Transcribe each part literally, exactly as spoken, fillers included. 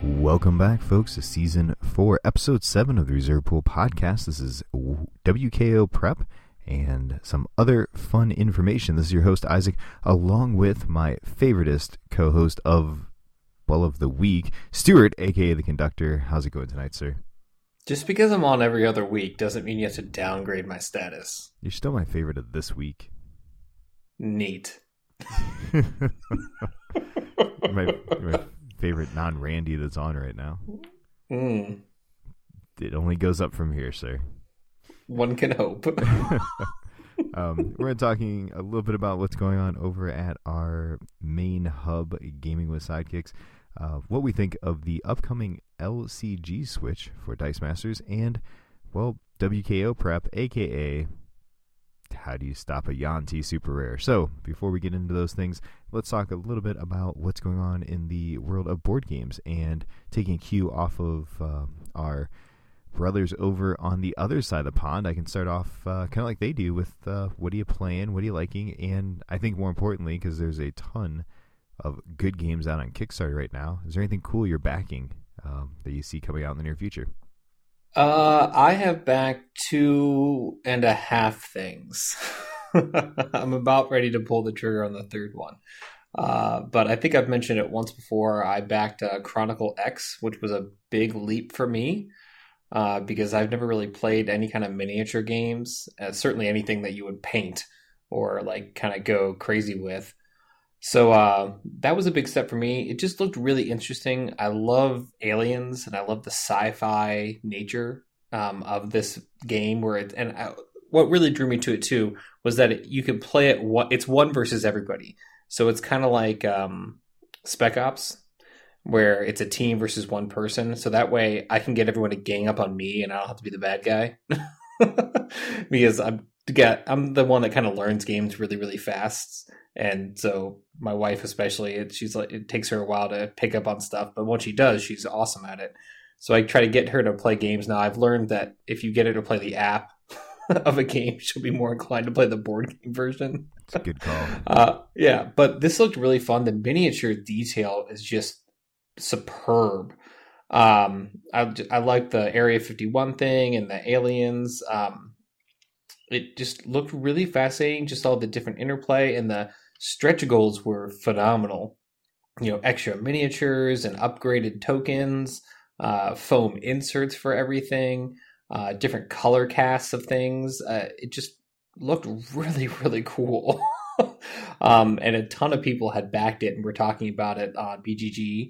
Welcome back, folks, to Season four, Episode seven of the Reserve Pool Podcast. This is W K O Prep and some other fun information. This is your host, Isaac, along with my favoritist co-host of, well, of the week, Stuart, a k a. The Conductor. How's it going tonight, sir? Just because I'm on every other week doesn't mean you have to downgrade my status. You're still my favorite of this week. Neat. my, my favorite non-Randy that's on right now. Mm. It only goes up from here, sir. One can hope. um, we're talking a little bit about what's going on over at our main hub, Gaming with Sidekicks, uh, what we think of the upcoming L C G switch for Dice Masters, and, well, W K O Prep, a k a how do you stop a Yuan-Ti Super Rare? So, before we get into those things, let's talk a little bit about what's going on in the world of board games, and taking a cue off of uh, our brothers over on the other side of the pond. I can start off uh, kind of like they do with uh, what are you playing, what are you liking, and I think more importantly, because there's a ton of good games out on Kickstarter right now, is there anything cool you're backing um, that you see coming out in the near future? Uh, I have backed two and a half things. I'm about ready to pull the trigger on the third one. Uh, but I think I've mentioned it once before. I backed uh, Chronicle X, which was a big leap for me uh, because I've never really played any kind of miniature games, uh, certainly anything that you would paint or like kind of go crazy with. So uh, that was a big step for me. It just looked really interesting. I love aliens and I love the sci-fi nature um, of this game. Where it and I, what really drew me to it too was that it, you could play it. One, it's one versus everybody. So it's kind of like um, Spec Ops, where it's a team versus one person. So that way I can get everyone to gang up on me, and I don't have to be the bad guy because I'm get I'm the one that kind of learns games really really fast. And so my wife especially, it, she's like, it takes her a while to pick up on stuff, but once she does, she's awesome at it. So I try to get her to play games. Now I've learned that if you get her to play the app of a game, she'll be more inclined to play the board game version. It's a good call. uh, yeah, but this looked really fun. The miniature detail is just superb. Um, I, I like the Area fifty-one thing and the aliens. Um, it just looked really fascinating, just all the different interplay, and the stretch goals were phenomenal. You know, extra miniatures and upgraded tokens, uh, foam inserts for everything, uh, different color casts of things. Uh, it just looked really, really cool. um, and a ton of people had backed it and were talking about it on B G G.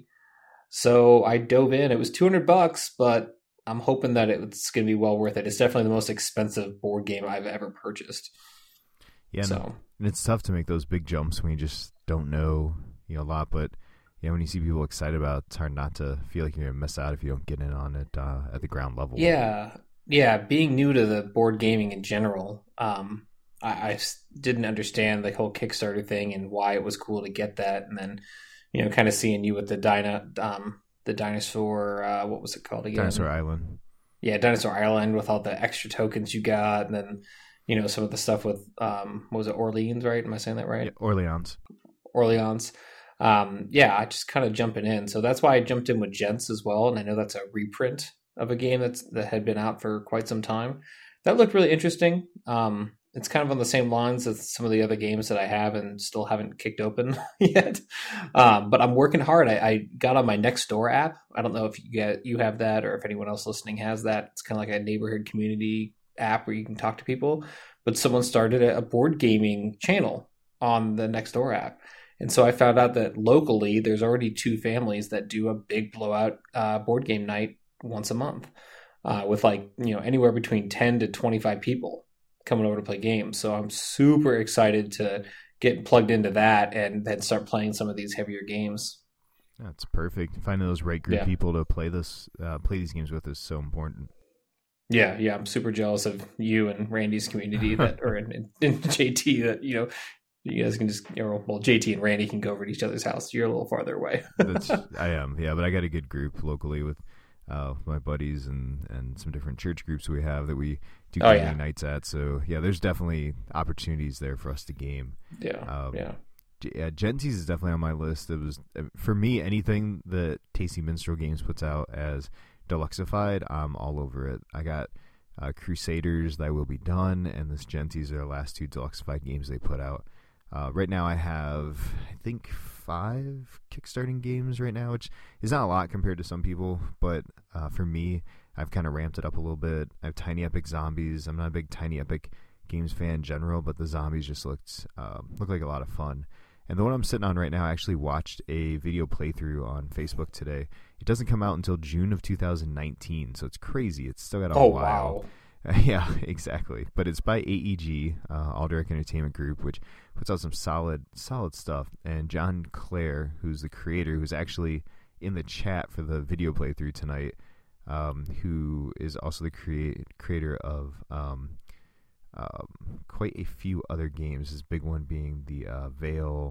So I dove in. It was two hundred bucks, but I'm hoping that it's going to be well worth it. It's definitely the most expensive board game I've ever purchased. Yeah, so. no, and it's tough to make those big jumps when you just don't know, you know, a lot. But yeah, when you see people excited about it, it's hard not to feel like you're going to miss out if you don't get in on it uh, at the ground level. Yeah, yeah. Being new to the board gaming in general, um, I, I didn't understand the whole Kickstarter thing and why it was cool to get that. And then, you know, kind of seeing you with the Dyna, um, the dinosaur, uh, what was it called again? Dinosaur Island. Yeah, Dinosaur Island with all the extra tokens you got, and then, you know, some of the stuff with, um, what was it, Orleans, right? Am I saying that right? Yeah, Orleans. Orleans. Um, yeah, I just kind of jumping in. So that's why I jumped in with Gents as well, and I know that's a reprint of a game that's that had been out for quite some time. That looked really interesting. Um, it's kind of on the same lines as some of the other games that I have and still haven't kicked open yet. Um, but I'm working hard. I, I got on my Nextdoor app. I don't know if you get you have that or if anyone else listening has that. It's kind of like a neighborhood community app where you can talk to people. But someone started a board gaming channel on the Nextdoor app. And so I found out that locally there's already two families that do a big blowout uh, board game night once a month uh, with like, you know, anywhere between ten to twenty-five people coming over to play games. So I'm super excited to get plugged into that and then start playing some of these heavier games. That's perfect. Finding those right group yeah. people to play this, uh, play these games with is so important. Yeah, yeah, I'm super jealous of you and Randy's community that, or in, in J T that, you know, you guys can just, you know, well, J T and Randy can go over to each other's house. You're a little farther away. That's, I am, yeah, but I got a good group locally with uh, my buddies and, and some different church groups we have that we do oh, gaming yeah. nights at. So, yeah, there's definitely opportunities there for us to game. Yeah, um, yeah. yeah, Gentees is definitely on my list. It was, for me, anything that Tasty Minstrel Games puts out as deluxified, I'm all over it. I got uh, Crusaders, Thy Will Be Done, and this Gentees are the last two deluxified games they put out. Uh, right now I have, I think, five kickstarting games right now, which is not a lot compared to some people, but uh, for me, I've kind of ramped it up a little bit. I have Tiny Epic Zombies. I'm not a big Tiny Epic Games fan in general, but the zombies just looked um, looked like a lot of fun. And the one I'm sitting on right now, I actually watched a video playthrough on Facebook today. It doesn't come out until June of two thousand nineteen, so it's crazy. It's still got a oh, while. Wow. Yeah, exactly. But it's by A E G, uh, All Direct Entertainment Group, which puts out some solid, solid stuff. And John Clare, who's the creator, who's actually in the chat for the video playthrough tonight, um, who is also the crea- creator of um, um, quite a few other games. His big one being the uh, Veil.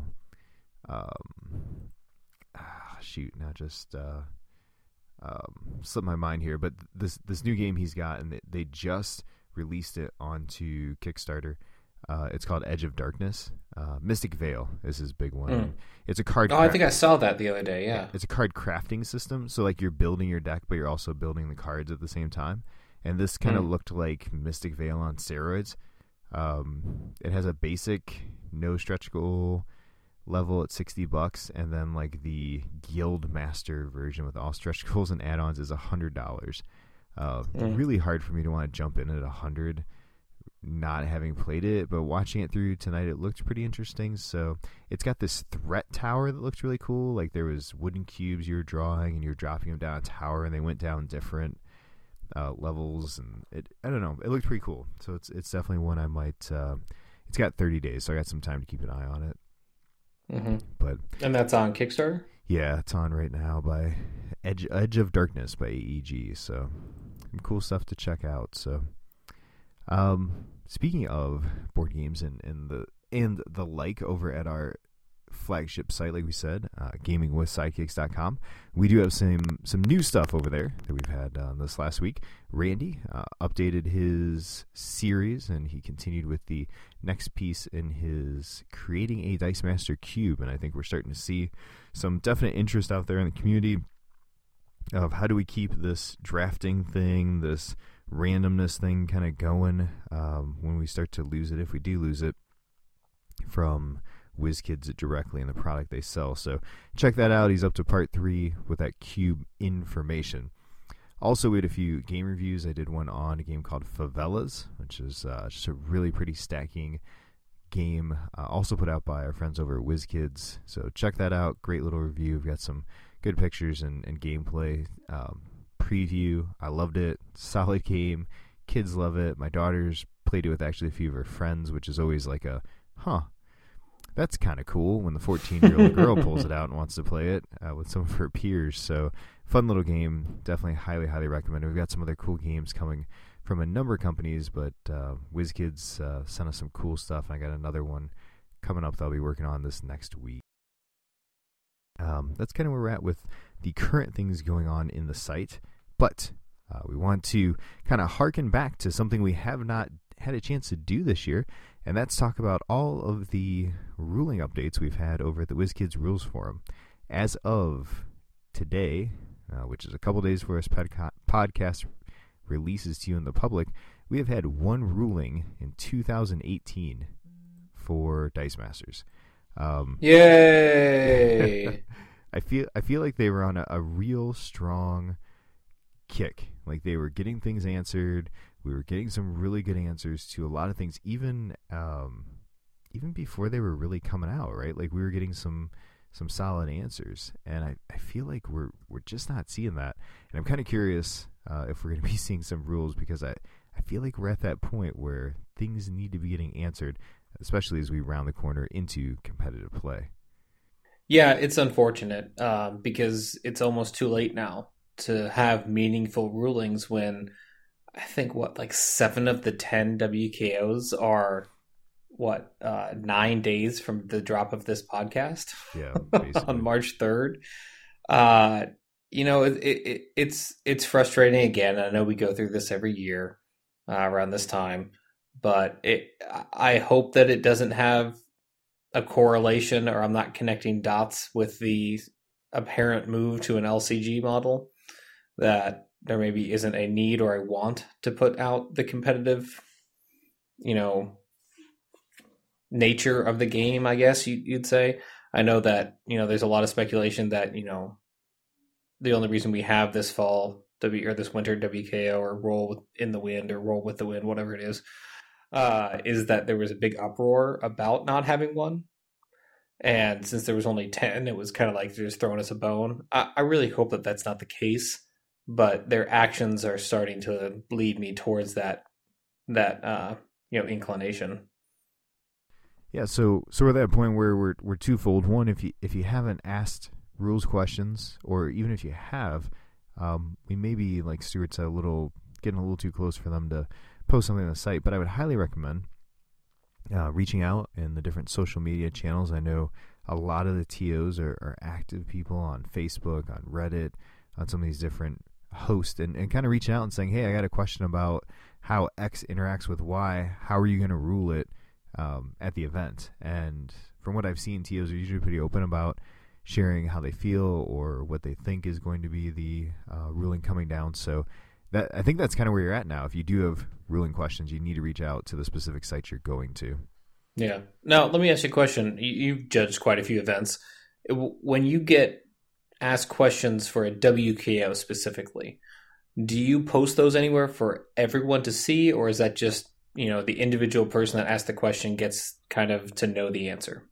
Um, ah, shoot, now just. Uh, Um, slipped my mind here, but this this new game he's got, and they, they just released it onto Kickstarter. Uh, it's called Edge of Darkness. Uh, Mystic Veil is his big one. Mm. It's a card. Oh, cra- I think I saw that the other day. Yeah, it's a card crafting system. So like you're building your deck, but you're also building the cards at the same time. And this kind of mm. looked like Mystic Veil on steroids. Um, it has a basic no stretch goal level at sixty bucks, and then like the Guild Master version with all stretch goals and add-ons is a hundred dollars. Uh, mm. Really hard for me to want to jump in at a hundred, not having played it, but watching it through tonight, it looked pretty interesting. So it's got this threat tower that looked really cool. Like there was wooden cubes you were drawing, and you were dropping them down a tower, and they went down different uh, levels, and it I don't know, it looked pretty cool. So it's it's definitely one I might. Uh, it's got thirty days, so I got some time to keep an eye on it. Mm-hmm. But and that's on Kickstarter? Yeah, it's on right now by Edge Edge of Darkness by A E G. So some cool stuff to check out. So um, speaking of board games and, and the and the like over at our flagship site, like we said, uh, gaming with sidekicks dot com, we do have some some new stuff over there that we've had uh, this last week. Randy uh, updated his series, and he continued with the next piece in his creating a Dice Master cube, and I think we're starting to see some definite interest out there in the community of how do we keep this drafting thing, this randomness thing kind of going um, when we start to lose it, if we do lose it, from WizKids directly in the product they sell. So check that out. He's up to part three with that cube information. Also, we had a few game reviews. I did one on a game called Favelas, which is uh, just a really pretty stacking game, uh, also put out by our friends over at WizKids. So check that out. Great little review. We've got some good pictures and, and gameplay um, preview. I loved it. Solid game. Kids love it. My daughter's played it with actually a few of her friends, which is always like a, huh, that's kind of cool when the fourteen-year-old girl pulls it out and wants to play it uh, with some of her peers. So fun little game. Definitely highly, highly recommend it. We've got some other cool games coming from a number of companies, but uh, WizKids uh, sent us some cool stuff. And I got another one coming up that I'll be working on this next week. Um, that's kind of where we're at with the current things going on in the site. But uh, we want to kind of harken back to something we have not had a chance to do this year, and that's talk about all of the ruling updates we've had over at the WizKids Rules Forum. As of today, uh, which is a couple days before this podca- podcast releases to you in the public, we have had one ruling in two thousand eighteen for Dice Masters. Um, Yay! I feel I feel like they were on a, a real strong kick. Like they were getting things answered. We were getting some really good answers to a lot of things, even um, even before they were really coming out, right? Like we were getting some some solid answers, and I, I feel like we're we're just not seeing that. And I'm kind of curious uh, if we're going to be seeing some rules, because I, I feel like we're at that point where things need to be getting answered, especially as we round the corner into competitive play. Yeah, it's unfortunate uh, because it's almost too late now to have meaningful rulings when I think what like seven of the ten W K Os are what uh, nine days from the drop of this podcast. Yeah, on March third. Uh, you know, it, it, it's it's frustrating. Again, I know we go through this every year uh, around this time, but it I hope that it doesn't have a correlation, or I'm not connecting dots with the apparent move to an L C G model, that there maybe isn't a need or a want to put out the competitive, you know, nature of the game, I guess you'd say. I know that, you know, there's a lot of speculation that, you know, the only reason we have this fall W or this winter W K O or roll in the wind or roll with the wind, whatever it is, uh, is that there was a big uproar about not having one. And since there was only ten, it was kind of like they're just throwing us a bone. I, I really hope that that's not the case, but their actions are starting to lead me towards that, that, uh, you know, inclination. Yeah, so so we're at that point where we're we're twofold. One, if you if you haven't asked rules questions, or even if you have, um, we may be, like Stuart said, a little getting a little too close for them to post something on the site. But I would highly recommend uh, reaching out in the different social media channels. I know a lot of the T Os are, are active people on Facebook, on Reddit, on some of these different hosts, and, and kind of reaching out and saying, hey, I got a question about how X interacts with Y. How are you going to rule it um, at the event? And from what I've seen, T Os are usually pretty open about sharing how they feel or what they think is going to be the uh, ruling coming down. So that I think that's kind of where you're at now. If you do have ruling questions, you need to reach out to the specific site you're going to. Yeah. Now, let me ask you a question. You, you've judged quite a few events. When you get asked questions for a W K O specifically, do you post those anywhere for everyone to see, or is that just, you know, the individual person that asked the question gets kind of to know the answer?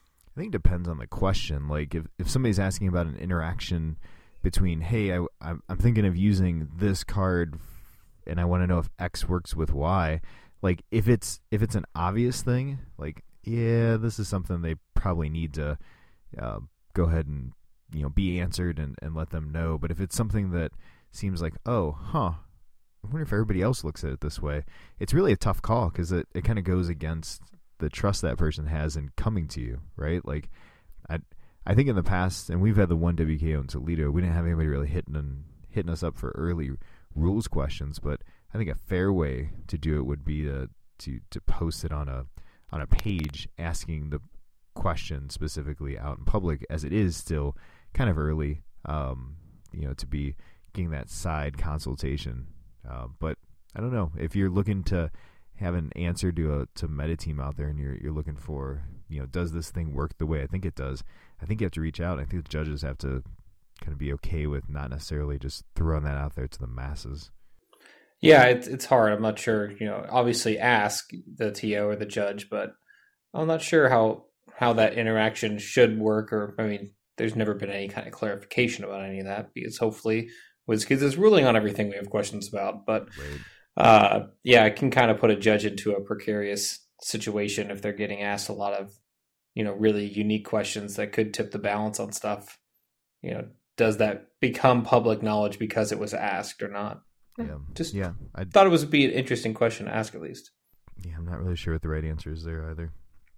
I think it depends on the question. Like if, if somebody's asking about an interaction between, hey, I, I'm thinking of using this card and I want to know if X works with Y. Like if it's if it's an obvious thing, like, yeah, this is something they probably need to uh, go ahead and, you know, be answered and, and let them know. But if it's something that seems like, oh, huh, I wonder if everybody else looks at it this way, it's really a tough call because it, it kind of goes against the trust that person has in coming to you, right? Like, I I think in the past, and we've had the one W K O in Toledo, we didn't have anybody really hitting and hitting us up for early rules questions, but I think a fair way to do it would be to to, to post it on a on a page asking the question specifically out in public, as it is still kind of early, um, you know, to be getting that side consultation. Uh, but I don't know if you're looking to have an answer to a to meta team out there, and you're you're looking for, you know, does this thing work the way I think it does? I think you have to reach out. I think the judges have to kind of be okay with not necessarily just throwing that out there to the masses. Yeah, it's it's hard. I'm not sure. You know, obviously ask the T O or the judge, but I'm not sure how how that interaction should work. Or I mean, there's never been any kind of clarification about any of that, because hopefully WizKids is ruling on everything we have questions about. But Right. Uh, yeah, it can kind of put a judge into a precarious situation if they're getting asked a lot of, you know, really unique questions that could tip the balance on stuff. You know, does that become public knowledge because it was asked or not? Yeah, Just yeah. I thought it was be an interesting question to ask, at least. Yeah, I'm not really sure what the right answer is there either.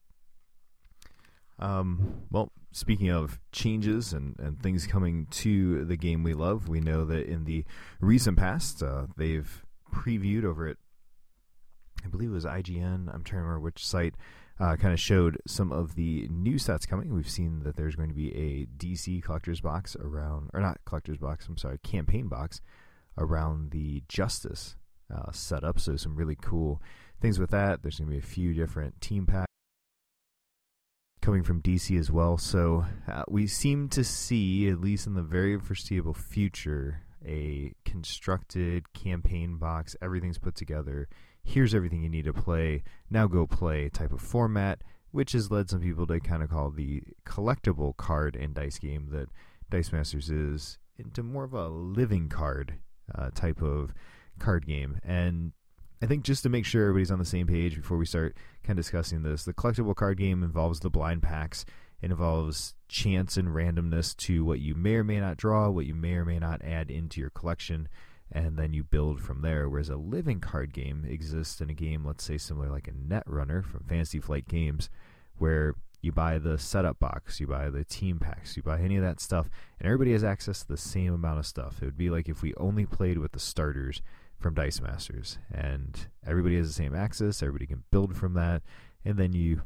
Um, well, speaking of changes and, and things coming to the game we love, we know that in the recent past, uh, they've previewed over at, I believe it was I G N, I'm trying to remember which site, uh, kind of showed some of the new sets coming. We've seen that there's going to be a D C collector's box around, or not collector's box, I'm sorry, campaign box around the Justice uh, setup. So some really cool things with that. There's going to be a few different team packs coming from D C as well. So uh, we seem to see, at least in the very foreseeable future, a constructed campaign box. Everything's put together. Here's everything you need to play. Now go play type of format, which has led some people to kind of call the collectible card and dice game that Dice Masters is into more of a living card uh, type of card game. And I think just to make sure everybody's on the same page before we start kind of discussing this, the collectible card game involves the blind packs. It involves chance and randomness to what you may or may not draw, what you may or may not add into your collection, and then you build from there. Whereas a living card game exists in a game, let's say similar like a Netrunner from Fantasy Flight Games, where you buy the setup box, you buy the team packs, you buy any of that stuff, and everybody has access to the same amount of stuff. It would be like if we only played with the starters from Dice Masters, and everybody has the same access, everybody can build from that, and then you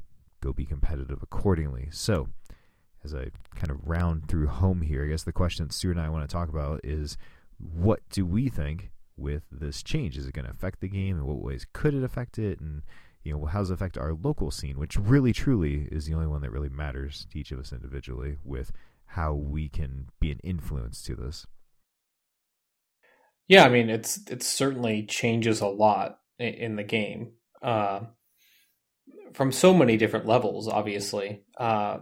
go be competitive accordingly. So, as I kind of round through home here, I guess the question that Stu and I want to talk about is, what do we think with this change? Is it going to affect the game? In what ways could it affect it? And, you know, how does it affect our local scene, which really, truly is the only one that really matters to each of us individually, with how we can be an influence to this? Yeah, I mean, it's it certainly changes a lot in, in the game uh, from so many different levels, obviously. Uh,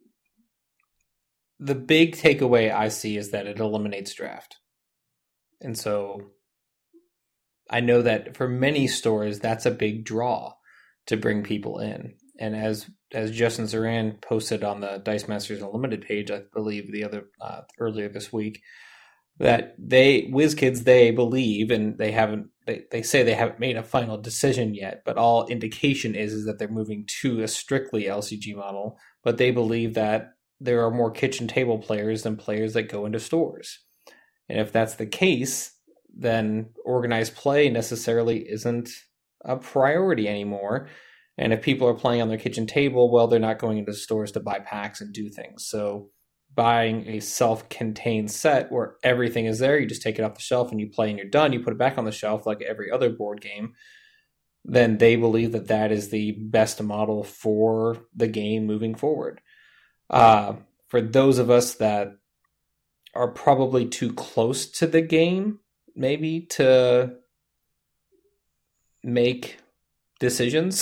the big takeaway I see is that it eliminates draft. And so I know that for many stores, that's a big draw to bring people in. And as as Justin Zoran posted on the Dice Masters Unlimited page, I believe the other uh, earlier this week, that they WizKids they believe, and they haven't they, they say they haven't made a final decision yet, but all indication is is that they're moving to a strictly L C G model. But they believe that there are more kitchen table players than players that go into stores. And if that's the case, then organized play necessarily isn't a priority anymore. And if people are playing on their kitchen table, well, they're not going into stores to buy packs and do things. So buying a self-contained set where everything is there, you just take it off the shelf and you play and you're done, you put it back on the shelf like every other board game, then they believe that that is the best model for the game moving forward. Uh, for those of us that are probably too close to the game, maybe, to make decisions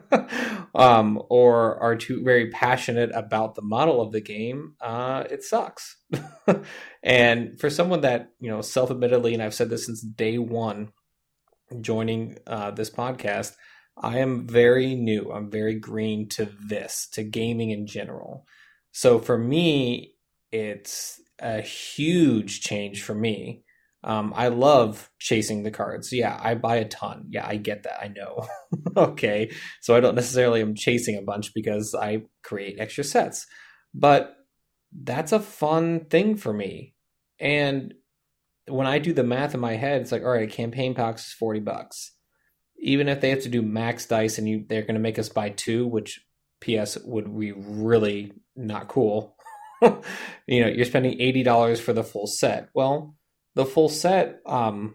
um, or are too very passionate about the model of the game, uh, it sucks. And for someone that, you know, self-admittedly, and I've said this since day one, joining uh, this podcast, I am very new. I'm very green to this, to gaming in general. So for me, it's a huge change for me. Um, I love chasing the cards. Yeah, I buy a ton. Yeah, I get that. I know. Okay. So I don't necessarily am chasing a bunch because I create extra sets. But that's a fun thing for me. And when I do the math in my head, it's like, all right, campaign packs is forty bucks. Even if they have to do max dice and you they're going to make us buy two, which P S would be really not cool. You know, you're spending eighty dollars for the full set. Well, the full set, um,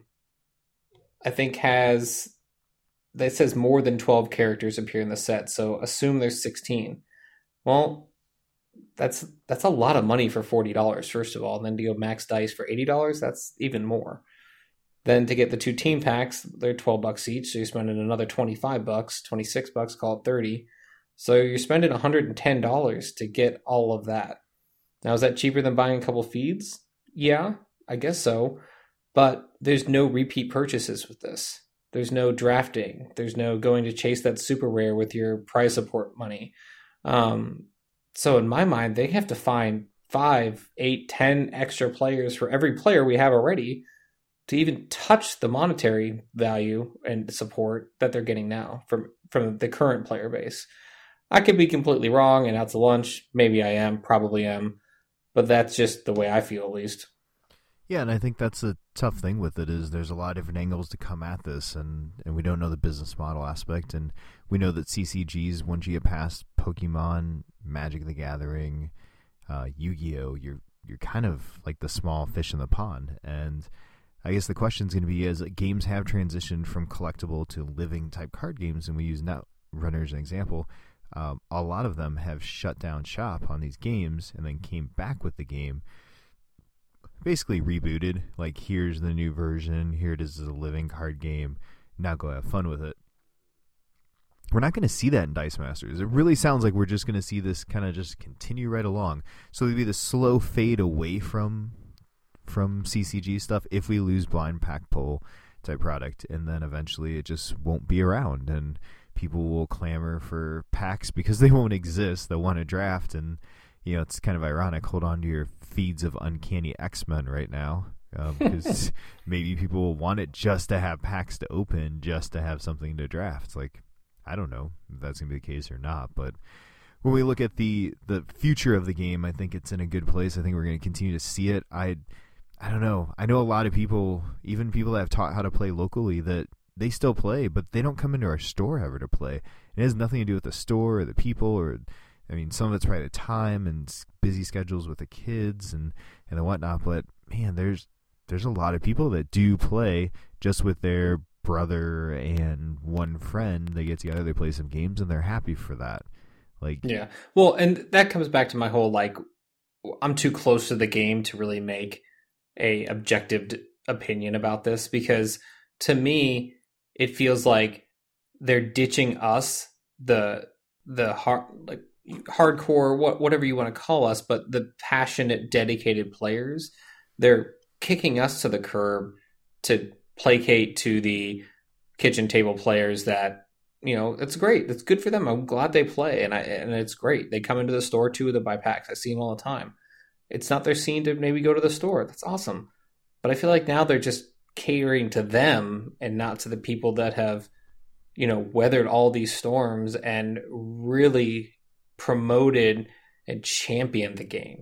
I think has, that says more than twelve characters appear in the set. So assume there's sixteen. Well, that's that's a lot of money for forty dollars, first of all. And then to go max dice for eighty dollars, that's even more. Then to get the two team packs, they're twelve bucks each. So you're spending another twenty-five bucks, twenty-six bucks, call it thirty. So you're spending one hundred ten dollars to get all of that. Now, is that cheaper than buying a couple feeds? Yeah, I guess so. But there's no repeat purchases with this. There's no drafting. There's no going to chase that super rare with your prize support money. Um, so in my mind, they have to find five, eight, ten extra players for every player we have already to even touch the monetary value and support that they're getting now from, from the current player base. I could be completely wrong and out to lunch. Maybe I am, probably am. But that's just the way I feel, at least. Yeah, and I think that's a tough thing with it, is there's a lot of different angles to come at this, and, and we don't know the business model aspect, and we know that C C Gs, once you get past Pokemon, Magic the Gathering, uh, Yu-Gi-Oh!, you're you're kind of like the small fish in the pond, and I guess the question is going to be, as games have transitioned from collectible to living type card games, and we use Netrunner as an example, um, a lot of them have shut down shop on these games and then came back with the game, basically rebooted, like, here's the new version, here it is as a living card game, now go have fun with it. We're not going to see that in Dice Masters. It really sounds like we're just going to see this kind of just continue right along. So there'll be the slow fade away from from C C G stuff if we lose blind pack pull type product, and then eventually it just won't be around, and people will clamor for packs because they won't exist. They'll want to draft, and you know, it's kind of ironic. Hold on to your feeds of Uncanny X-Men right now, because um, maybe people will want it just to have packs to open, just to have something to draft. Like, I don't know if that's going to be the case or not, but when we look at the, the future of the game, I think it's in a good place. I think we're going to continue to see it. I I don't know. I know a lot of people, even people that have taught how to play locally, that they still play, but they don't come into our store ever to play. It has nothing to do with the store or the people, or I mean, some of it's probably the time and busy schedules with the kids and and the whatnot. But man, there's there's a lot of people that do play just with their brother and one friend. They get together, they play some games, and they're happy for that. Like, yeah, well, and that comes back to my whole like, I'm too close to the game to really make a objective opinion about this, because to me it feels like they're ditching us, the the hard like hardcore, what whatever you want to call us, but the passionate, dedicated players. They're kicking us to the curb to placate to the kitchen table players that, you know, it's great. It's good for them. I'm glad they play, and I and it's great. They come into the store too with the buy packs. I see them all the time. It's not their scene to maybe go to the store. That's awesome. But I feel like now they're just catering to them and not to the people that have, you know, weathered all these storms and really promoted and championed the game.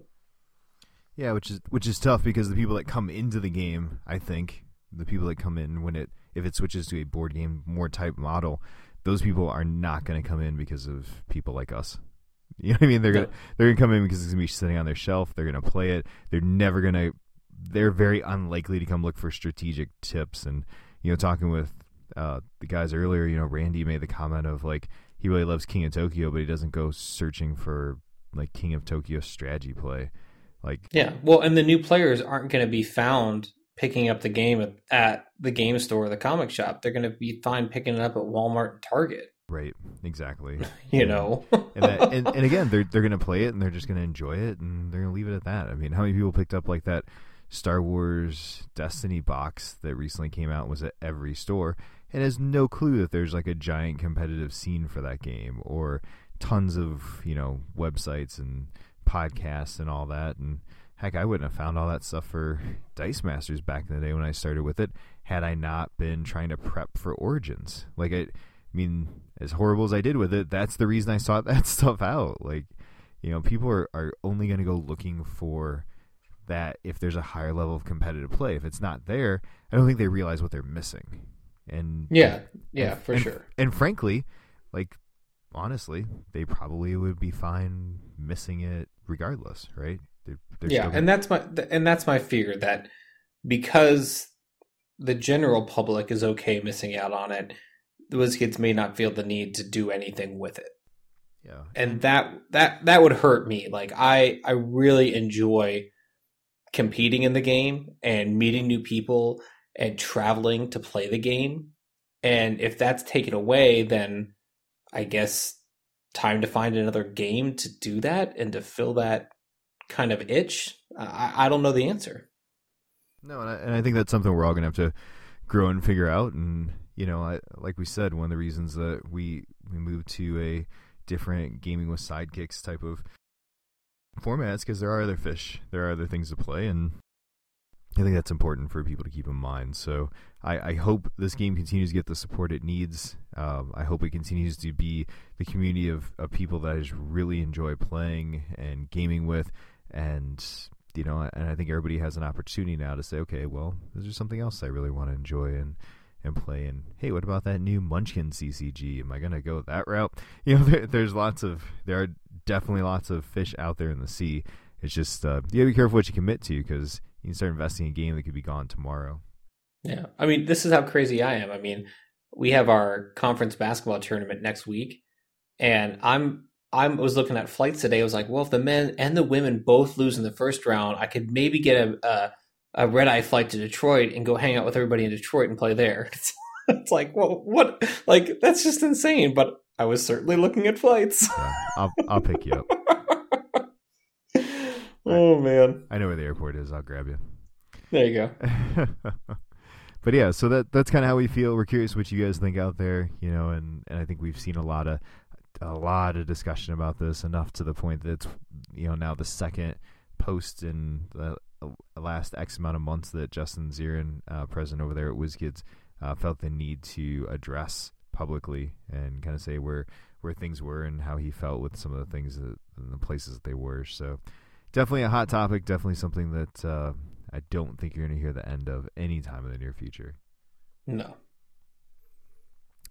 Yeah, which is which is tough, because the people that come into the game, I think, the people that come in when it if it switches to a board game more type model, those people are not going to come in because of people like us. You know what I mean? They're gonna No. they're gonna come in because it's gonna be sitting on their shelf. They're gonna play it. They're never gonna. They're very unlikely to come look for strategic tips. And you know, talking with uh, the guys earlier, you know, Randy made the comment of like he really loves King of Tokyo, but he doesn't go searching for like King of Tokyo strategy play. Like, Yeah, well, and the new players aren't going to be found picking up the game at, at the game store or the comic shop. They're going to be fine picking it up at Walmart and Target. right, exactly. You and, know, and, that, and and again, they're they're gonna play it and they're just gonna enjoy it and they're gonna leave it at that. I mean, how many people picked up like that Star Wars Destiny box that recently came out, was at every store, and has no clue that there's like a giant competitive scene for that game, or tons of, you know, websites and podcasts and all that. And heck, I wouldn't have found all that stuff for Dice Masters back in the day when I started with it, had I not been trying to prep for Origins. Like, I, I mean, as horrible as I did with it, that's the reason I sought that stuff out. Like, you know, people are, are only going to go looking for that if there's a higher level of competitive play. If it's not there, I don't think they realize what they're missing. And yeah, yeah, and, for and, sure. And frankly, like, honestly, they probably would be fine missing it regardless, right? They're, they're Yeah, gonna... and that's my and that's my fear, that because the general public is okay missing out on it, those kids may not feel the need to do anything with it. Yeah, and that that that would hurt me. Like, I I really enjoy competing in the game and meeting new people and traveling to play the game. And if that's taken away, then I guess time to find another game to do that and to fill that kind of itch. I, I don't know the answer. No, and I, and I think that's something we're all going to have to grow and figure out. And, you know, I, like we said, one of the reasons that we, we moved to a different gaming with sidekicks type of format is because there are other fish. There are other things to play, and I think that's important for people to keep in mind. So I, I hope this game continues to get the support it needs. Um, I hope it continues to be the community of, of people that I just really enjoy playing and gaming with. And, you know, and I think everybody has an opportunity now to say, okay, well, is there something else I really want to enjoy and, and play? And, hey, what about that new Munchkin C C G? Am I going to go that route? You know, there, there's lots of, there are definitely lots of fish out there in the sea. It's just, uh, you got to be careful what you commit to, because you can start investing in a game that could be gone tomorrow. Yeah. I mean, this is how crazy I am. I mean, we have our conference basketball tournament next week, and I'm, I was looking at flights today. I was like, well, if the men and the women both lose in the first round, I could maybe get a, a, a red-eye flight to Detroit and go hang out with everybody in Detroit and play there. It's, it's like, well, what? Like, that's just insane. But I was certainly looking at flights. Yeah, I'll, I'll pick you up. Oh, man. I know where the airport is. I'll grab you. There you go. But yeah, so that that's kind of how we feel. We're curious what you guys think out there, you know, and, and I think we've seen a lot of a lot of discussion about this, enough to the point that it's, you know, now the second post in the last X amount of months that Justin Zirin, uh, president over there at WizKids, uh, felt the need to address publicly and kind of say where where things were and how he felt with some of the things that, and the places that they were. So definitely a hot topic, definitely something that uh, I don't think you're going to hear the end of any time in the near future. No.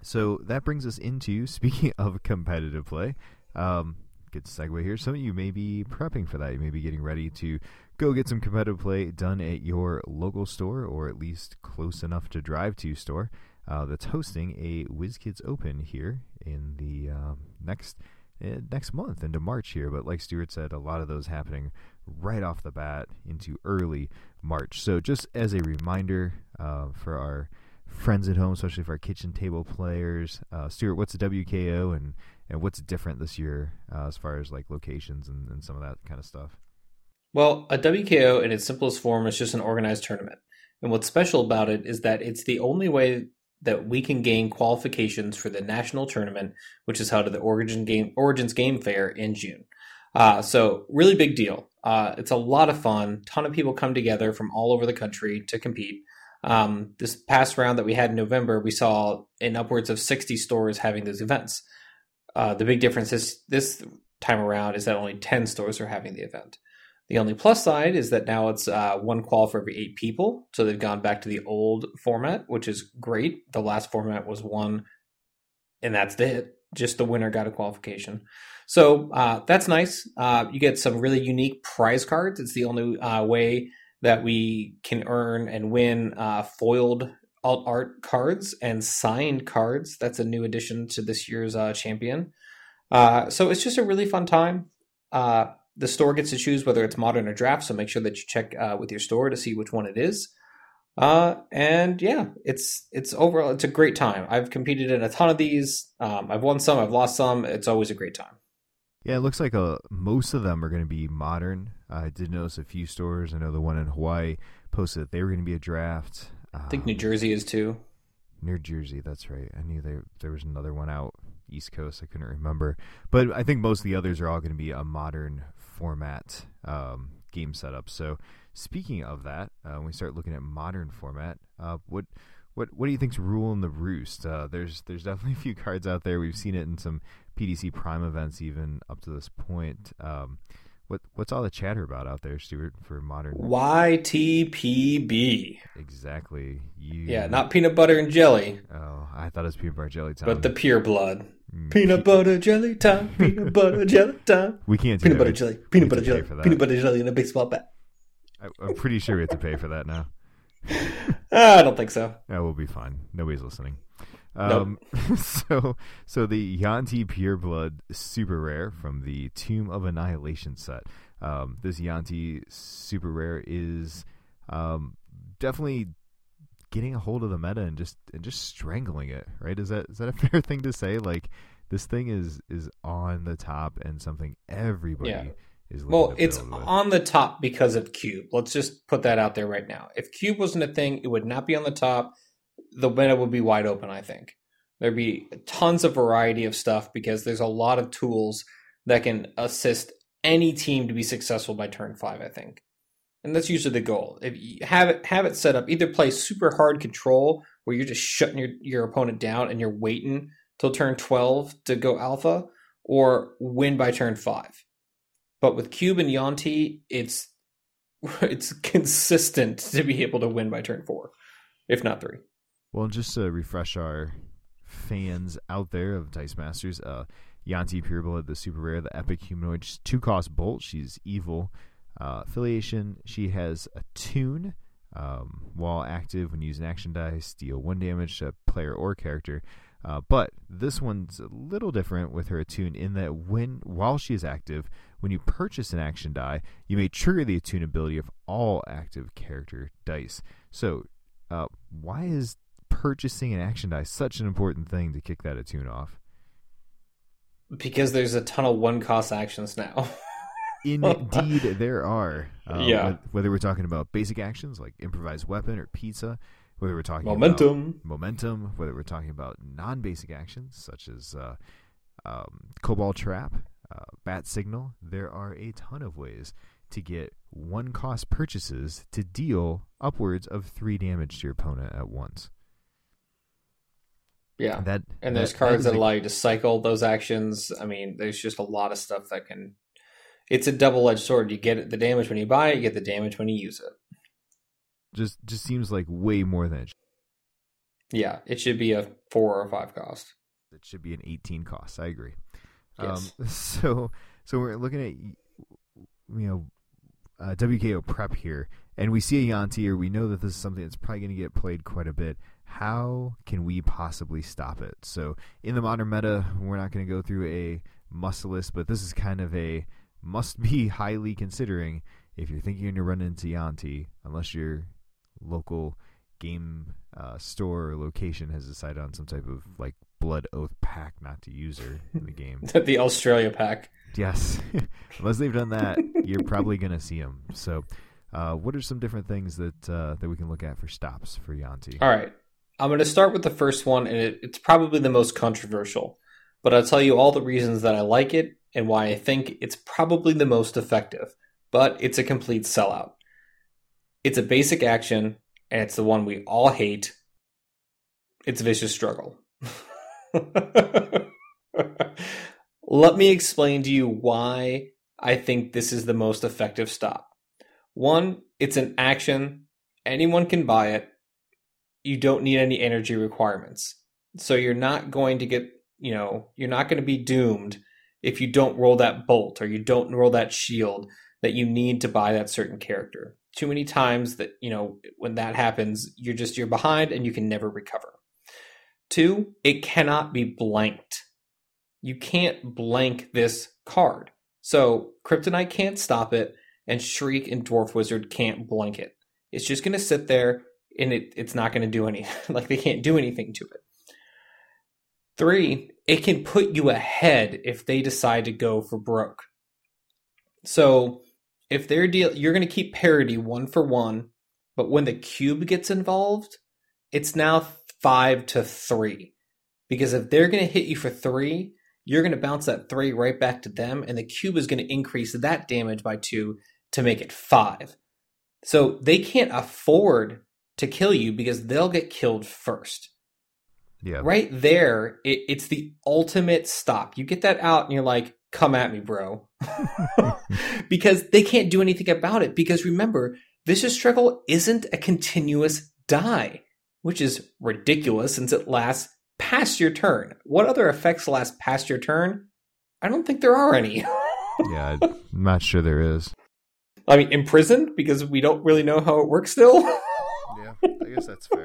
So that brings us into, speaking of competitive play, um, good segue here. Some of you may be prepping for that. You may be getting ready to go get some competitive play done at your local store, or at least close enough to drive to store, uh, that's hosting a WizKids Open here in the um, next uh, next month into March here. But like Stuart said, a lot of those happening right off the bat into early March. So just as a reminder uh, for our friends at home, especially for our kitchen table players, uh, Stuart, what's the W K O and, and what's different this year uh, as far as like locations and, and some of that kind of stuff? Well, a W K O in its simplest form is just an organized tournament. And what's special about it is that it's the only way that we can gain qualifications for the national tournament, which is held at the Origin Game, Origins Game Fair in June. Uh, so really big deal. Uh, it's a lot of fun. Ton of people come together from all over the country to compete. Um, this past round that we had in November, we saw in upwards of sixty stores having those events. Uh, the big difference is this time around is that only ten stores are having the event. The only plus side is that now it's uh, one qual for every eight people. So they've gone back to the old format, which is great. The last format was one, and that's it. Just the winner got a qualification. So uh, that's nice. Uh, you get some really unique prize cards. It's the only uh, way that we can earn and win uh, foiled alt art cards and signed cards. That's a new addition to this year's uh, champion. Uh, so it's just a really fun time. Uh, the store gets to choose whether it's modern or draft, so make sure that you check uh, with your store to see which one it is. Uh, and yeah, it's it's overall it's a great time. I've competed in a ton of these. Um, I've won some, I've lost some. It's always a great time. Yeah, it looks like uh, most of them are going to be modern. I did notice a few stores. I know the one in Hawaii posted that they were going to be a draft. I think um, New Jersey is too. New Jersey, that's right. I knew there there was another one out East Coast. I couldn't remember. But I think most of the others are all going to be a modern format um, game setup. So speaking of that, uh, when we start looking at modern format, uh, what what what do you think's ruling the roost? Uh, there's there's definitely a few cards out there. We've seen it in some P D C Prime events even up to this point. Um, what what's all the chatter about out there, Stuart, for modern? Y T P B. Exactly. You... Yeah, not peanut butter and jelly. Oh, I thought it was peanut butter jelly time. But the pure blood. Mm. Peanut butter jelly time. Peanut butter jelly time. We can't do peanut that. butter jelly. Peanut butter jelly. Peanut butter jelly in a baseball bat. I, I'm pretty sure we have to pay for that now. uh, I don't think so. Yeah, we'll be fine. Nobody's listening. Um, nope. so, so the Yuan-Ti Pure Blood Super Rare from the Tomb of Annihilation set. Um, this Yuan-Ti Super Rare is um, definitely getting a hold of the meta and just and just strangling it. Right? Is that is that a fair thing to say? Like this thing is is on the top and something everybody. Yeah. Well, it's on the top because of Cube. Let's just put that out there right now. If Cube wasn't a thing, it would not be on the top. The meta would be wide open, I think. There'd be tons of variety of stuff because there's a lot of tools that can assist any team to be successful by turn five, I think. And that's usually the goal. If you have it have it set up, either play super hard control where you're just shutting your, your opponent down and you're waiting till turn twelve to go alpha, or win by turn five. But with Cube and Yuan-Ti, it's it's consistent to be able to win by turn four, if not three. Well, just to refresh our fans out there of Dice Masters, uh, Yuan-Ti Pure Blood, the super rare, the epic humanoid, two-cost bolt. She's evil. Uh, affiliation, she has a tune. Um, while active, when using action dice, deal one damage to player or character. Uh, but this one's a little different with her attune in that when while she is active, when you purchase an action die, you may trigger the attune ability of all active character dice. So, uh, why is purchasing an action die such an important thing to kick that attune off? Because there's a ton of one-cost actions now. Indeed, there are. Uh, yeah. Whether we're talking about basic actions like improvised weapon or pizza, whether we're talking momentum. about momentum, whether we're talking about non-basic actions such as uh, um, Cobalt Trap, uh, Bat Signal, there are a ton of ways to get one-cost purchases to deal upwards of three damage to your opponent at once. Yeah, and, that, and there's that, cards that, that allow you to cycle those actions. I mean, there's just a lot of stuff that can... It's a double-edged sword. You get the damage when you buy it, you get the damage when you use it. Just just seems like way more than it should. Yeah, it should be a four or five cost. It should be an eighteen cost. I agree. Yes. Um, so so we're looking at you know uh, W K O prep here, and we see a Yuan-ti, or we know that this is something that's probably going to get played quite a bit. How can we possibly stop it? So in the modern meta, we're not going to go through a must list, but this is kind of a must be highly considering if you're thinking you're going to run into Yuan-ti, unless your local game uh, store or location has decided on some type of like blood oath pack not to use her in the game. The Australia pack. Yes. Unless they've done that, you're probably going to see them. So uh, what are some different things that uh, that we can look at for stops for Yuan-ti? All right. I'm going to start with the first one, and it, it's probably the most controversial. But I'll tell you all the reasons that I like it and why I think it's probably the most effective. But it's a complete sellout. It's a basic action, and it's the one we all hate. It's Vicious Struggle. Let me explain to you why I think this is the most effective stop. One, it's an action. Anyone can buy it. You don't need any energy requirements. So you're not going to get, you know, you're not going to be doomed if you don't roll that bolt or you don't roll that shield that you need to buy that certain character. Too many times that, you know, when that happens, you're just, you're behind and you can never recover. Two, it cannot be blanked. You can't blank this card. So Kryptonite can't stop it, and Shriek and Dwarf Wizard can't blank it. It's just going to sit there, and it, it's not going to do anything. Like, they can't do anything to it. Three, it can put you ahead if they decide to go for broke. So if they're deal, you're going to keep parity one for one, but when the cube gets involved, it's now five to three. Because if they're going to hit you for three, you're going to bounce that three right back to them, and the cube is going to increase that damage by two to make it five. So they can't afford to kill you because they'll get killed first. Yeah. Right there, it, it's the ultimate stop. You get that out and you're like, come at me, bro. Because they can't do anything about it. Because remember, Vicious Struggle isn't a continuous die, which is ridiculous since it lasts past your turn. What other effects last past your turn? I don't think there are any. Yeah, I'm not sure there is. I mean, imprisoned, because we don't really know how it works still. Yeah, I guess that's fair.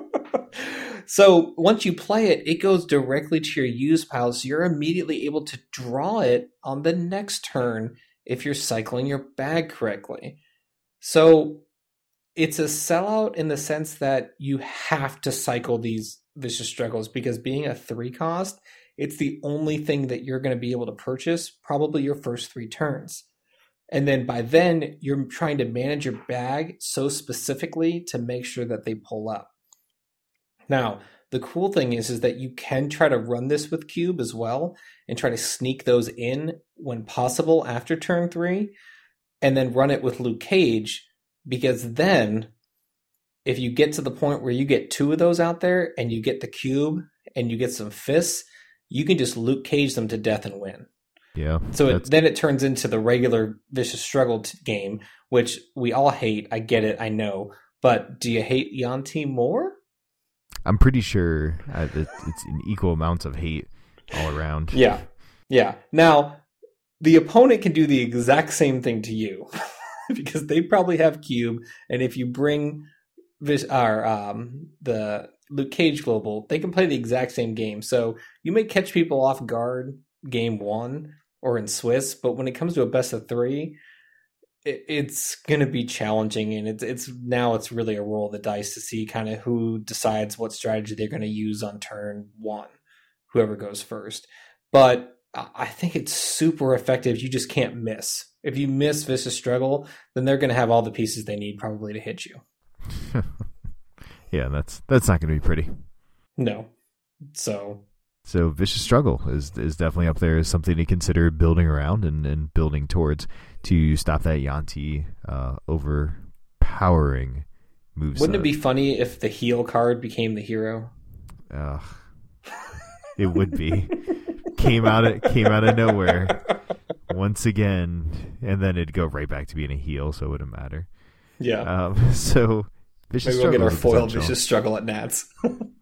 So once you play it, it goes directly to your use pile, so you're immediately able to draw it on the next turn if you're cycling your bag correctly. So it's a sellout in the sense that you have to cycle these Vicious Struggles, because being a three cost, it's the only thing that you're going to be able to purchase probably your first three turns. And then by then, you're trying to manage your bag so specifically to make sure that they pull up. Now, the cool thing is, is that you can try to run this with Cube as well and try to sneak those in when possible after turn three, and then run it with Luke Cage, because then if you get to the point where you get two of those out there and you get the Cube and you get some fists, you can just Luke Cage them to death and win. Yeah. So it, then it turns into the regular Vicious Struggle t- game, which we all hate. I get it. I know. But do you hate Yuan-ti more? I'm pretty sure uh, it, it's in equal amounts of hate all around. Yeah. Yeah. Now, the opponent can do the exact same thing to you because they probably have Cube. And if you bring this, or, um, the Luke Cage Global, they can play the exact same game. So you may catch people off guard game one or in Swiss, but when it comes to a best of three, it, it's going to be challenging. And it's, it's now it's really a roll of the dice to see kind of who decides what strategy they're going to use on turn one, whoever goes first. But I think it's super effective. You just can't miss. If you miss Vicious Struggle, then they're going to have all the pieces they need probably to hit you. Yeah, that's that's not going to be pretty. No. So so Vicious Struggle is is definitely up there as something to consider building around and, and building towards to stop that Yuan-ti uh, overpowering moveset. Wouldn't it be funny if the heal card became the hero? Uh, it would be. Came out of came out of nowhere once again, and then it'd go right back to being a heel, so it wouldn't matter. Yeah. Um, so Vicious Maybe we'll Struggle get our foil potential. Vicious Struggle at Nats.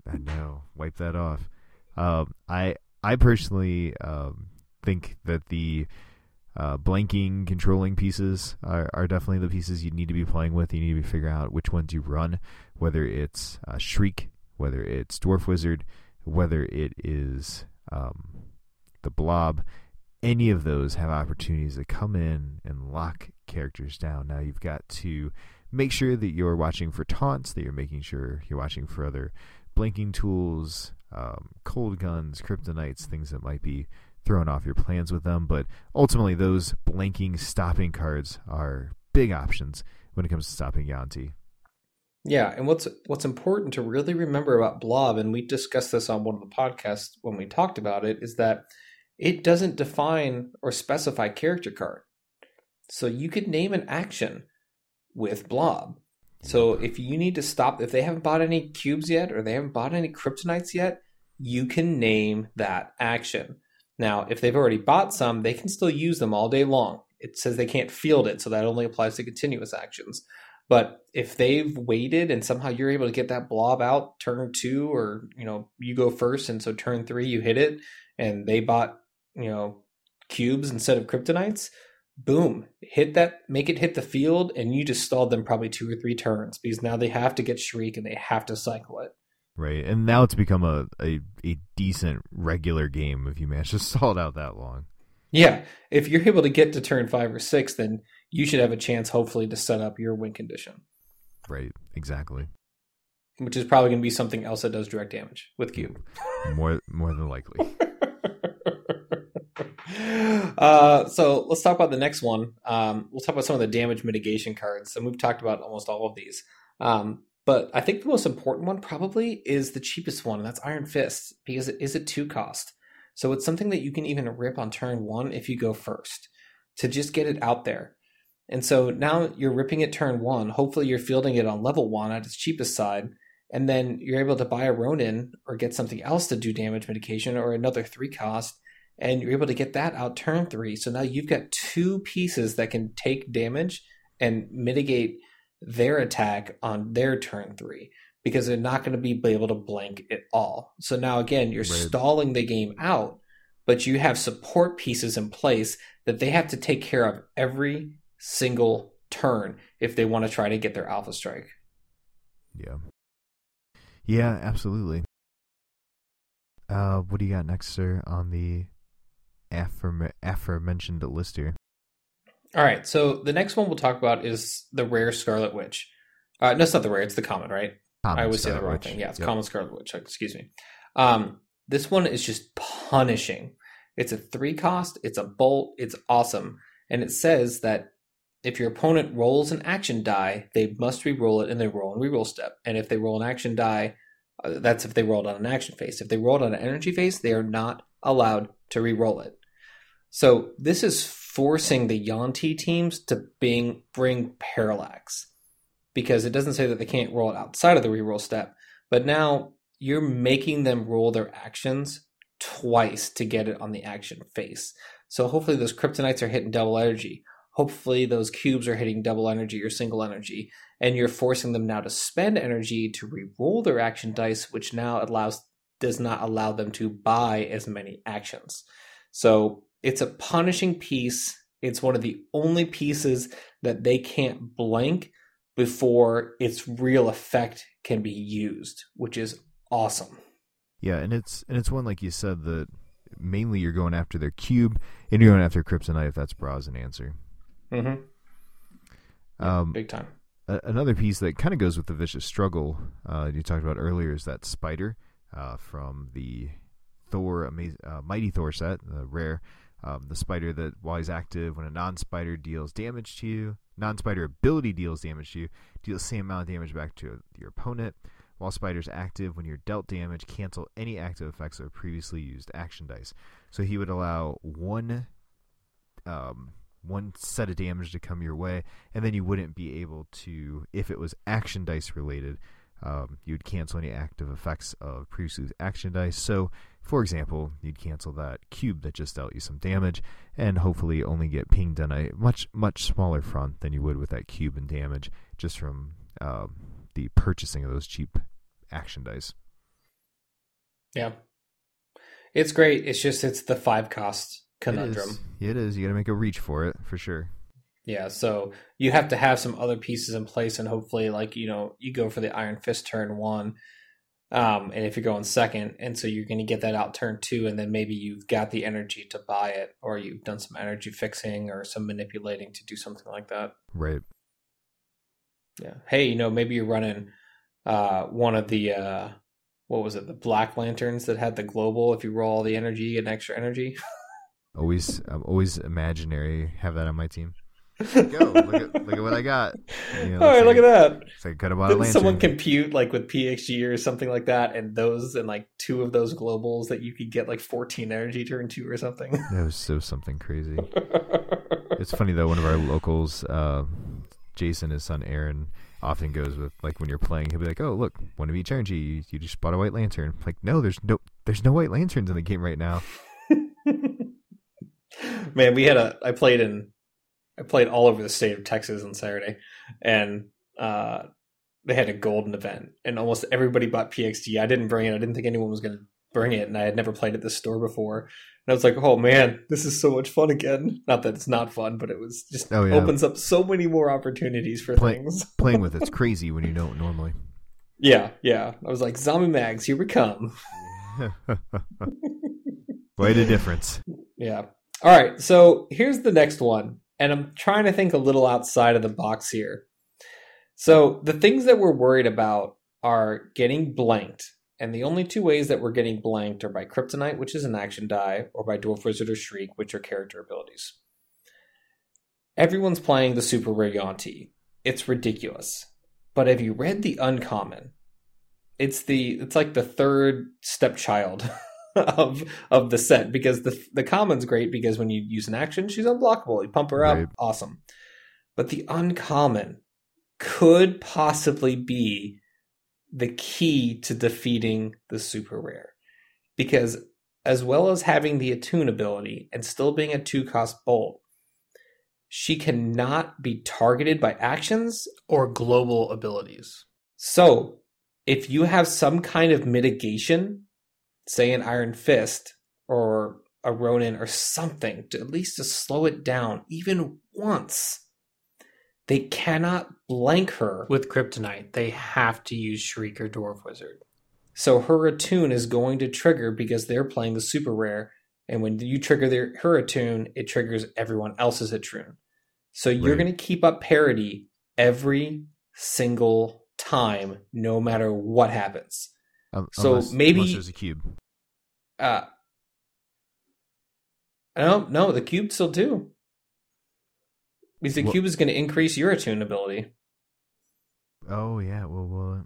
I know. Wipe that off. Um, I I personally um, think that the uh, blanking controlling pieces are, are definitely the pieces you need to be playing with. You need to be figuring out which ones you run, whether it's uh, Shriek, whether it's Dwarf Wizard, whether it is um, the Blob. Any of those have opportunities to come in and lock characters down. Now you've got to make sure that you're watching for taunts, that you're making sure you're watching for other blinking tools, um, cold guns, kryptonites, things that might be throwing off your plans with them. But ultimately, those blanking stopping cards are big options when it comes to stopping Yuan-ti. Yeah, and what's what's important to really remember about Blob, and we discussed this on one of the podcasts when we talked about it, is that it doesn't define or specify character card. So you could name an action with Blob. So if you need to stop, if they haven't bought any cubes yet, or they haven't bought any kryptonites yet, you can name that action. Now, if they've already bought some, they can still use them all day long. It says they can't field it, so that only applies to continuous actions. But if they've waited and somehow you're able to get that Blob out turn two, or, you know, you go first, and so turn three you hit it, and they bought, you know, cubes instead of kryptonites, boom, hit that, make it hit the field, and you just stalled them probably two or three turns, because now they have to get Shriek and they have to cycle it. Right, and now it's become a, a, a decent regular game if you manage to stall it out that long. Yeah, if you're able to get to turn five or six, then you should have a chance, hopefully, to set up your win condition. Right, exactly. Which is probably going to be something else that does direct damage with cube. More, more than likely. Uh, so let's talk about the next one. Um, we'll talk about some of the damage mitigation cards, and we've talked about almost all of these. Um, but I think the most important one probably is the cheapest one, and that's Iron Fist, because it is a two cost. So it's something that you can even rip on turn one if you go first, to just get it out there. And so now you're ripping it turn one. Hopefully you're fielding it on level one at its cheapest side, and then you're able to buy a Ronin or get something else to do damage mitigation, or another three cost, and you're able to get that out turn three. So now you've got two pieces that can take damage and mitigate their attack on their turn three, because they're not going to be able to blank it all. So now, again, you're right. stalling the game out, but you have support pieces in place that they have to take care of every single turn if they want to try to get their Alpha Strike. Yeah. Yeah, absolutely. Uh, what do you got next, sir, on the Affirm- aforementioned list here? All right, so the next one we'll talk about is the rare Scarlet Witch. Uh, no, it's not the rare, it's the common, right? Common I always Scarlet say the wrong Witch. thing. Yeah, it's yep. common Scarlet Witch, excuse me. Um, this one is just punishing. It's a three cost, it's a bolt, it's awesome. And it says that if your opponent rolls an action die, they must re-roll it in their roll and reroll step. And if they roll an action die, uh, that's if they rolled on an action phase. If they rolled on an energy phase, they are not allowed to re-roll it. So this is forcing the Yuan-ti teams to bring, bring Parallax, because it doesn't say that they can't roll it outside of the reroll step, but now you're making them roll their actions twice to get it on the action phase. So hopefully those kryptonites are hitting double energy. Hopefully those cubes are hitting double energy or single energy, and you're forcing them now to spend energy to re-roll their action dice, which now allows does not allow them to buy as many actions. So it's a punishing piece. It's one of the only pieces that they can't blank before its real effect can be used, which is awesome. Yeah, and it's and it's one, like you said, that mainly you're going after their cube, and you're going after kryptonite if that's Bra's an answer. Mm-hmm. Yeah, um, big time. A- another piece that kind of goes with the vicious struggle uh, you talked about earlier is that spider uh, from the Thor, Amaz- uh, Mighty Thor set, the rare. Um, the spider that, while he's active, when a non-spider deals damage to you, non-spider ability deals damage to you, deals the same amount of damage back to your opponent. While spider's active, when you're dealt damage, cancel any active effects of previously used action dice. So he would allow one um, one set of damage to come your way, and then you wouldn't be able to, if it was action dice related, um, you'd cancel any active effects of previously used action dice. So, for example, you'd cancel that cube that just dealt you some damage, and hopefully only get pinged on a much, much smaller front than you would with that cube and damage, just from um, the purchasing of those cheap action dice. Yeah. It's great. It's just, it's the five cost conundrum. It is. It is. You got to make a reach for it, for sure. Yeah, so you have to have some other pieces in place, and hopefully, like, you know, you go for the Iron Fist turn one, um, and if you're going second, and so you're going to get that out turn two, and then maybe you've got the energy to buy it, or you've done some energy fixing or some manipulating to do something like that. Right. Yeah. Hey, you know, maybe you're running uh, one of the, uh, what was it, the Black Lanterns that had the global, if you roll all the energy, you get extra energy. Always, I'm always imaginary, have that on my team. Go look at look at what I got. You know, All right, like, look at that. It's like cut about Didn't a lantern. someone compute like with P X G or something like that, and those and like two of those globals that you could get like fourteen energy turn two or something? That was so something crazy. It's funny though. One of our locals, uh, Jason, his son Aaron, often goes with like when you're playing, he'll be like, "Oh, look, one of each energy. You, you just bought a white lantern." I'm like, no, there's no, there's no white lanterns in the game right now. Man, we had a. I played in. I played all over the state of Texas on Saturday, and uh, they had a golden event, and almost everybody bought P X G. I didn't bring it. I didn't think anyone was going to bring it, and I had never played at this store before. And I was like, oh man, this is so much fun again. Not that it's not fun, but it was just Oh, yeah. opens up so many more opportunities for Play, things. playing with it's crazy when you don't normally. Yeah, yeah. I was like, zombie mags, here we come. Quite a difference. Yeah. All right, so here's the next one. And I'm trying to think a little outside of the box here. So the things that we're worried about are getting blanked. And the only two ways that we're getting blanked are by Kryptonite, which is an action die, or by Dwarf Wizard or Shriek, which are character abilities. Everyone's playing the Super Rare Yuan-Ti. It's ridiculous. But have you read the Uncommon? It's the it's like the third stepchild of of the set, because the the common's great because when you use an action, she's unblockable. You pump her up, Right. awesome. But the uncommon could possibly be the key to defeating the super rare, because as well as having the attune ability and still being a two cost bolt, she cannot be targeted by actions or global abilities. So if you have some kind of mitigation, say an Iron Fist or a Ronin or something, to at least to slow it down even once, they cannot blank her with Kryptonite. They have to use Shriek or Dwarf Wizard. So her attune is going to trigger because they're playing the super rare, and when you trigger their, her attune, it triggers everyone else's attune. So you're Right. going to keep up parity every single time, no matter what happens. Um, So unless, maybe- unless there's a cube. Uh, no, no, the cube still do. Because the Well- cube is going to increase your attune ability. Oh yeah. Well, well.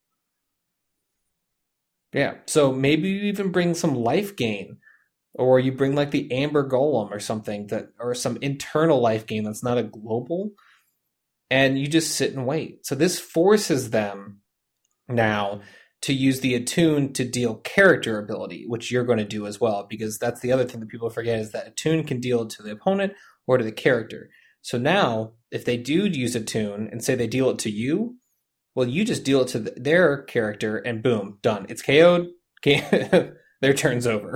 Yeah, so maybe you even bring some life gain, or you bring like the Amber Golem or something, that, or some internal life gain that's not a global, and you just sit and wait. So this forces them now to use the attune to deal character ability, which you're going to do as well, because that's the other thing that people forget, is that attune can deal to the opponent or to the character. So now, if they do use attune and say they deal it to you, well, you just deal it to the, their character, and boom, done. It's K O'd. K- their turn's over.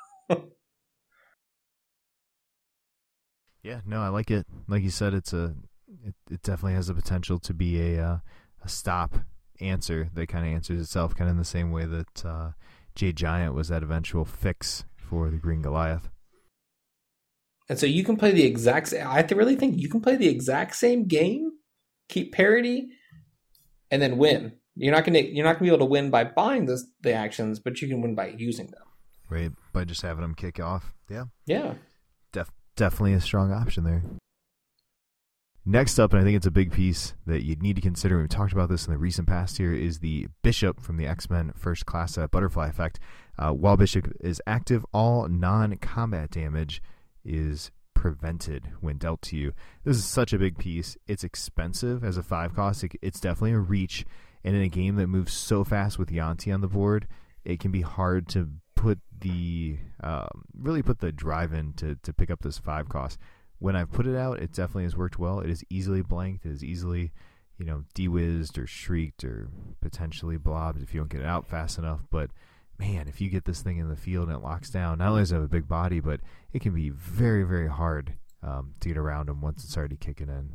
Yeah. No, I like it. Like you said, it's a. It, it definitely has the potential to be a uh, a stop answer that kind of answers itself, kind of in the same way that uh, Jade Giant was that eventual fix for the Green Goliath. And so you can play the exact same. I really think you can play the exact same game, keep parity, and then win. You're not gonna you're not gonna be able to win by buying the the actions, but you can win by using them. Right, by just having them kick off. Yeah, Yeah. Def- definitely a strong option there. Next up, and I think it's a big piece that you'd need to consider, we've talked about this in the recent past here, is the Bishop from the X-Men First Class set Butterfly Effect. Uh, while Bishop is active, all non-combat damage is prevented when dealt to you. This is such a big piece. It's expensive as a five cost. It, it's definitely a reach, and in a game that moves so fast with Yuan-Ti on the board, it can be hard to put the um, really put the drive in to, to pick up this five cost. When I've put it out, it definitely has worked well. It is easily blanked. It is easily, you know, de-whizzed or shrieked or potentially blobbed if you don't get it out fast enough. But man, if you get this thing in the field and it locks down, not only does it have a big body, but it can be very, very hard um, to get around him once it's already kicking in.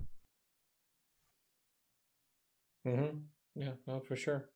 Mm-hmm. Yeah, no, for sure.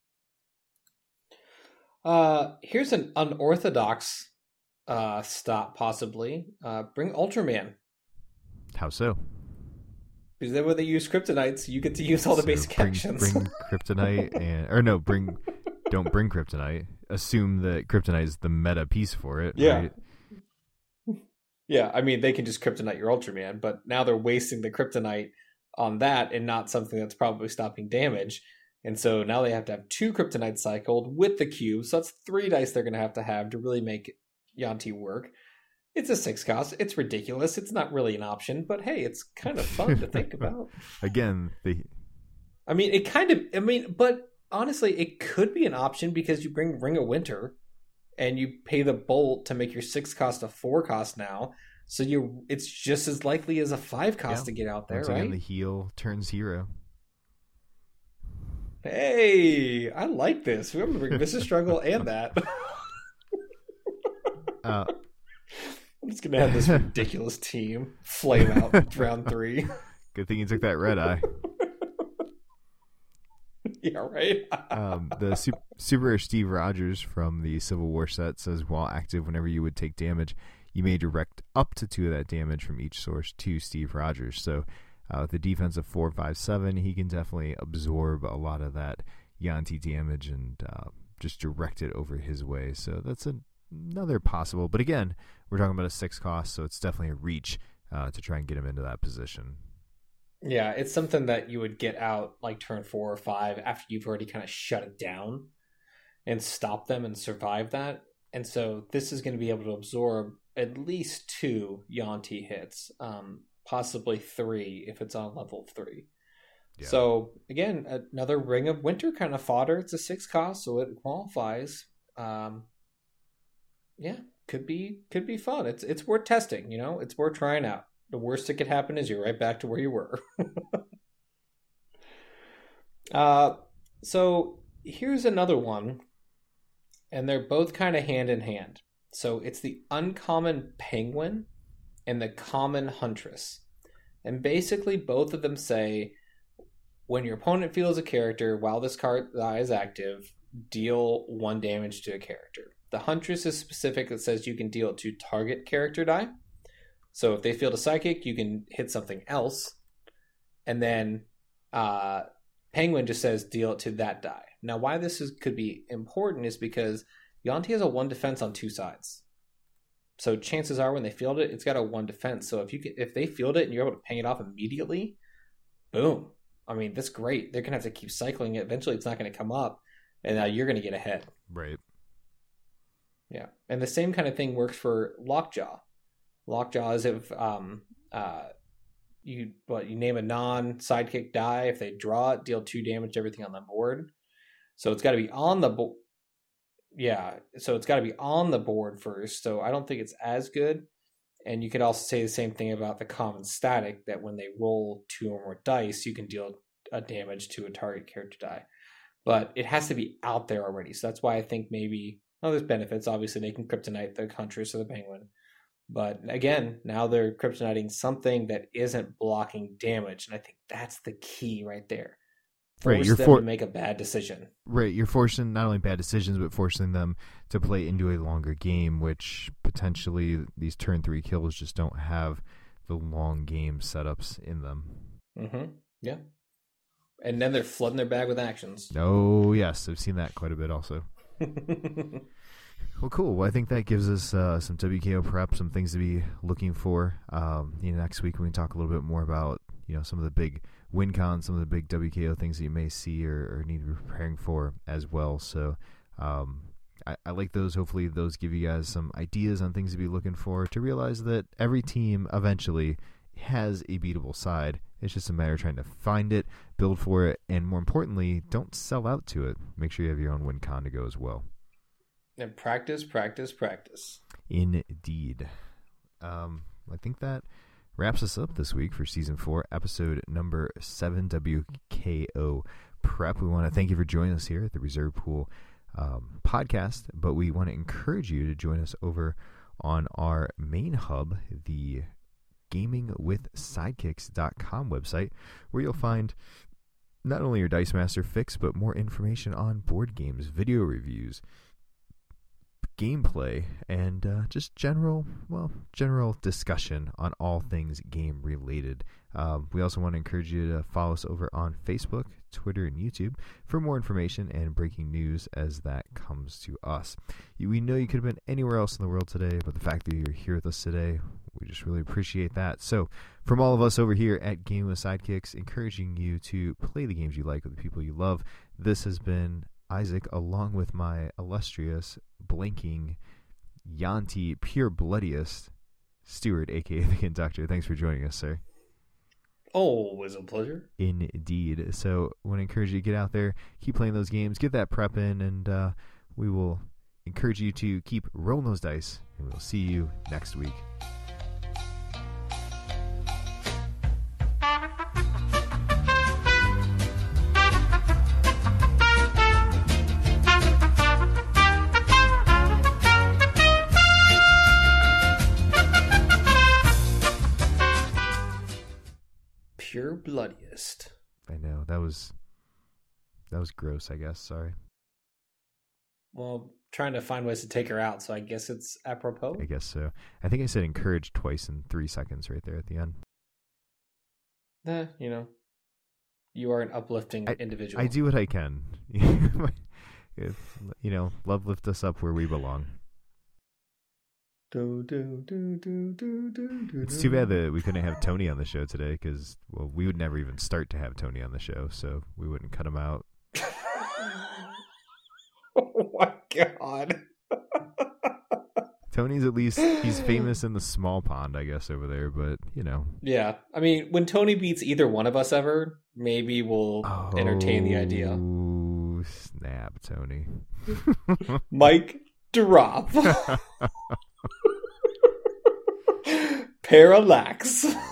Uh, here's an unorthodox uh, stop, possibly. Uh, bring Ultraman. How so? Because then when they use kryptonites, you get to use all the So basic bring, actions. Bring kryptonite and or no, bring don't bring kryptonite. Assume that kryptonite is the meta piece for it. Yeah. Right? Yeah, I mean, they can just kryptonite your Ultraman, but now they're wasting the kryptonite on that and not something that's probably stopping damage. And so now they have to have two kryptonite cycled with the cube. So that's three dice they're going to have to have to really make Yuan-ti work. It's a six cost. It's ridiculous. It's not really an option, but hey, it's kind of fun to think about. Again, the I mean, it kind of, I mean, but honestly, it could be an option because you bring Ring of Winter and you pay the bolt to make your six cost a four cost now. So you, it's just as likely as a five cost yeah. to get out there, Once right? again, the heel turns hero. Hey, I like this. We're going to bring Vicious Struggle and that. uh, I'm just going to have this ridiculous team flame out round three. Good thing you took that red eye. Yeah, right? um, the super, super Rare Steve Rogers from the Civil War set says, while active, whenever you would take damage, you may direct up to two of that damage from each source to Steve Rogers. So uh, with the defense of four, five, seven, he can definitely absorb a lot of that Yuan-ti damage and uh, just direct it over his way. So that's a, another possible. But again, we're talking about a six cost, so it's definitely a reach uh, to try and get him into that position. Yeah, it's something that you would get out like turn four or five after you've already kind of shut it down and stop them and survive that. And so this is going to be able to absorb at least two Yuan-ti hits, um, possibly three if it's on level three. Yeah. So again, another Ring of Winter kind of fodder. It's a six cost, so it qualifies. Um, yeah, could be could be fun. It's it's worth testing. You know, it's worth trying out. The worst that could happen is you're right back to where you were. uh, so here's another one, and they're both kind of hand in hand. So it's the uncommon Penguin and the common Huntress. And basically both of them say, when your opponent feels a character while this card die is active, deal one damage to a character. The Huntress is specific. That says you can deal it to target character die. So if they field a psychic, you can hit something else. And then uh, Penguin just says deal it to that die. Now, why this is, could be important is because Yuan-ti has a one defense on two sides. So chances are when they field it, it's got a one defense. So if you can, if they field it and you're able to ping it off immediately, boom. I mean, that's great. They're going to have to keep cycling it. Eventually, it's not going to come up, and now you're going to get ahead. Right. Yeah. And the same kind of thing works for Lockjaw. Lockjaw is if um, uh, you what you name a non-sidekick die. If they draw it, deal two damage to everything on the board. So it's got to be on the board. Yeah, so it's got to be on the board first. So I don't think it's as good. And you could also say the same thing about the common static, that when they roll two or more dice, you can deal a damage to a target character die. But it has to be out there already. So that's why I think maybe, oh, there's benefits. Obviously, they can kryptonite the Huntress or the Penguin. But again, now they're kryptoniting something that isn't blocking damage. And I think that's the key right there. Force right, you're them for- to make a bad decision. Right, you're forcing not only bad decisions, but forcing them to play into a longer game, which potentially these turn three kills just don't have the long game setups in them. Mm-hmm. Yeah. And then they're flooding their bag with actions. Oh, yes, I've seen that quite a bit also. Well, cool. Well, I think that gives us uh, some W K O prep, some things to be looking for. Um, you know, next week we can talk a little bit more about, you know, some of the big win cons, some of the big W K O things that you may see or, or need to be preparing for as well. So um, I, I like those. Hopefully those give you guys some ideas on things to be looking for, to realize that every team eventually has a beatable side. It's just a matter of trying to find it, build for it, and more importantly, don't sell out to it. Make sure you have your own win con to go as well. And practice, practice, practice. Indeed. Um, I think that wraps us up this week for season four, episode number seven, W K O Prep. We want to thank you for joining us here at the Reserve Pool um, podcast, but we want to encourage you to join us over on our main hub, the gaming with sidekicks dot com website, where you'll find not only your Dice Master fix, but more information on board games, video reviews, gameplay, and uh, just general, well, general discussion on all things game related. Um, we also want to encourage you to follow us over on Facebook, Twitter, and YouTube for more information and breaking news as that comes to us. You, we know you could have been anywhere else in the world today, but the fact that you're here with us today, we just really appreciate that. So from all of us over here at Gaming with Sidekicks, encouraging you to play the games you like with the people you love, this has been Isaac, along with my illustrious, blinking, Yanti, pure bloodiest, Stuart, a k a. the Conductor. Thanks for joining us, sir. Always a pleasure. Indeed. So I want to encourage you to get out there, keep playing those games, get that prep in, and uh, we will encourage you to keep rolling those dice, and we'll see you next week. Pure bloodiest. I know that was that was gross. I guess. Sorry. Well, trying to find ways to take her out, so I guess it's apropos. I guess so. I think I said encourage twice in three seconds right there at the end. Eh, you know, you are an uplifting I, individual. I do what I can. If, you know, love lift us up where we belong. Do, do, do, do, do, do, do, It's too bad that we couldn't have Tony on the show today because, well, we would never even start to have Tony on the show, so we wouldn't cut him out. Oh my god. Tony's at least, he's famous in the small pond, I guess, over there, but, you know. Yeah. I mean, when Tony beats either one of us ever, maybe we'll Oh, entertain the idea. Snap, Tony. Mic drop. Parallax.